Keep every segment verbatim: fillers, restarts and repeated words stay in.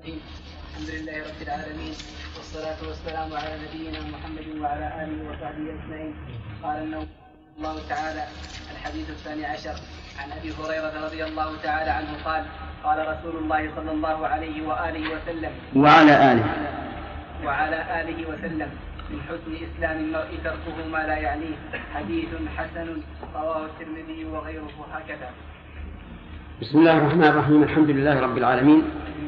الحمد لله رب العالمين، والصلاة والسلام على نبينا محمد وعلى آله وصحبه أجمعين. قال النووي الله تعالى: الحديث الثاني عشر عن أبي هريرة رضي الله تعالى عنه قال: قال رسول الله صلى الله عليه وآله وسلم وعلى آله وعلى آله وسلم: من حسن إسلام المرء تركه ما لا يعنيه. حديث حسن رواه الترمذي وغيره هكذا. بسم الله الرحمن الرحيم. الحمد لله رب العالمين،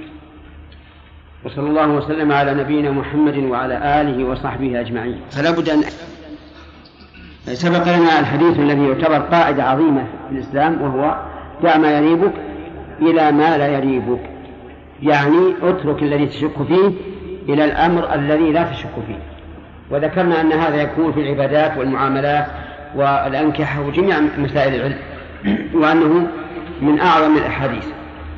وصلى الله وسلم على نبينا محمد وعلى آله وصحبه أجمعين. فلا بد أن سبق لنا الحديث الذي يعتبر قاعدة عظيمة في الإسلام، وهو: دع ما يريبك إلى ما لا يريبك، يعني اترك الذي تشك فيه إلى الأمر الذي لا تشك فيه. وذكرنا أن هذا يكون في العبادات والمعاملات والأنكحة وجميع مسائل العلم، وأنه من أعظم الأحاديث.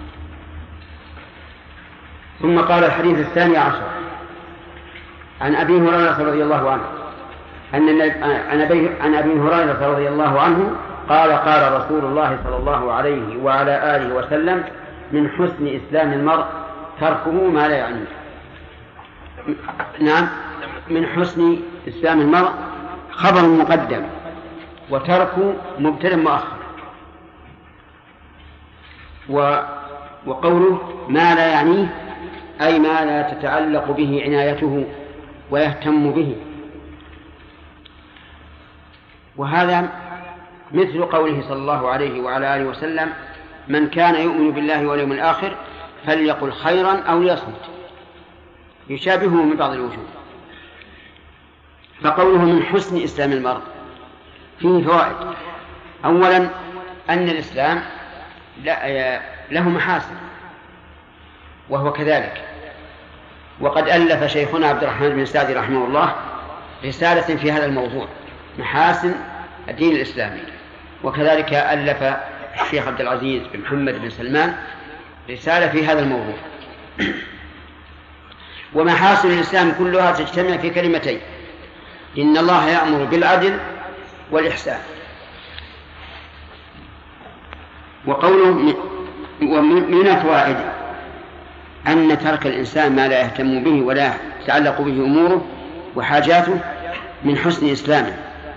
ثم قال: الحديث الثاني عشر عن أبي هريرة رضي الله عنه أن عن أبي هريرة رضي الله عنه قال: قال رسول الله صلى الله عليه وعلى آله وسلم: من حسن إسلام المرء تركه ما لا يعنيه. نعم، من حسن إسلام المرء خبر مقدم، وترك مبتدأ مؤخر. وقوله ما لا يعنيه أي ما لا تتعلق به عنايته ويهتم به. وهذا مثل قوله صلى الله عليه وعلى آله وسلم: من كان يؤمن بالله واليوم الآخر فليقل خيرا أو ليصمت، يشابهه من بعض الوجوه. فقوله من حسن إسلام المرء فيه فوائد. أولا، أن الإسلام له محاسن، وهو كذلك. وقد ألف شيخنا عبد الرحمن بن سعدي رحمه الله رسالة في هذا الموضوع: محاسن الدين الإسلامي. وكذلك ألف الشيخ عبد العزيز بن محمد بن سلمان رسالة في هذا الموضوع. ومحاسن الإسلام كلها تجتمع في كلمتين: إن الله يأمر بالعدل والإحسان. وقوله ومن الفوائد أن ترك الإنسان ما لا يهتم به ولا يتعلق به أموره وحاجاته من حسن إسلامه.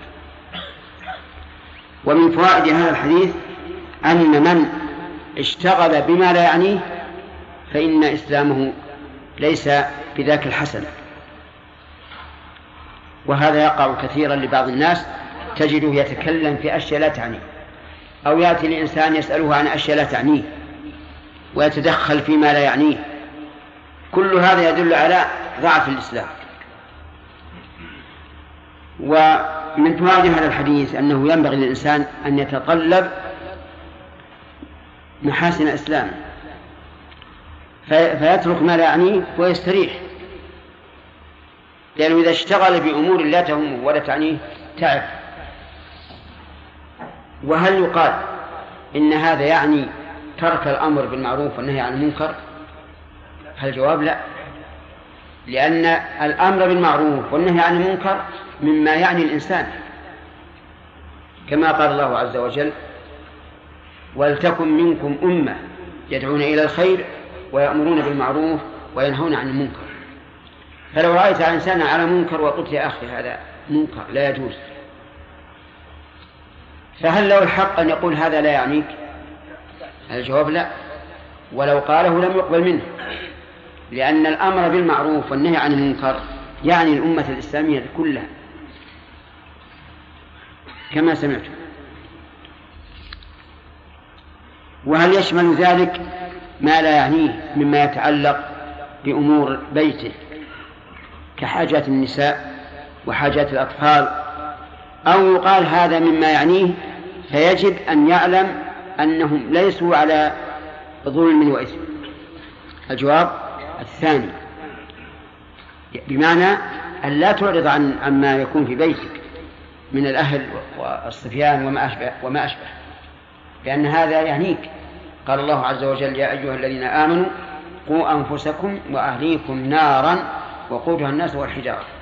ومن فوائد هذا الحديث أن من اشتغل بما لا يعنيه فإن إسلامه ليس بذاك الحسن. وهذا يقع كثيرا لبعض الناس، تجده يتكلم في أشياء لا تعنيه، أو يأتي لإنسان يسأله عن أشياء لا تعنيه ويتدخل فيما لا يعنيه. كل هذا يدل على ضعف الإسلام. ومن فوائد هذا الحديث أنه ينبغي للإنسان أن يتطلب محاسن إسلامه، فيترك ما لا يعنيه ويستريح، لأنه إذا اشتغل بأمور لا تهمه ولا تعنيه تعب. وهل يقال إن هذا يعني ترك الأمر بالمعروف والنهي عن المنكر؟ الجواب لا، لأن الأمر بالمعروف والنهي عن المنكر مما يعني الإنسان، كما قال الله عز وجل: ولتكن منكم أمة يدعون إلى الخير ويأمرون بالمعروف وينهون عن المنكر. فلو رأيت إنسانا على منكر وقلت: يا أخي هذا منكر لا يجوز، فهل له الحق أن يقول هذا لا يعنيك؟ الجواب لا، ولو قاله لم يقبل منه، لأن الأمر بالمعروف والنهي عن المنكر يعني الأمة الإسلامية كلها كما سمعت. وهل يشمل ذلك ما لا يعنيه مما يتعلق بأمور بيته كحاجات النساء وحاجات الأطفال، أو يقال هذا مما يعنيه فيجب أن يعلم أنهم ليسوا على ظلم وإثم؟ الجواب الثاني، بمعنى أن لا تعرض عن عما يكون في بيتك من الأهل والصبيان وما أشبه, وما أشبه لأن هذا يعنيك. قال الله عز وجل: يا أيها الذين آمنوا قوا أنفسكم وأهليكم نارا وقودها الناس والحجارة.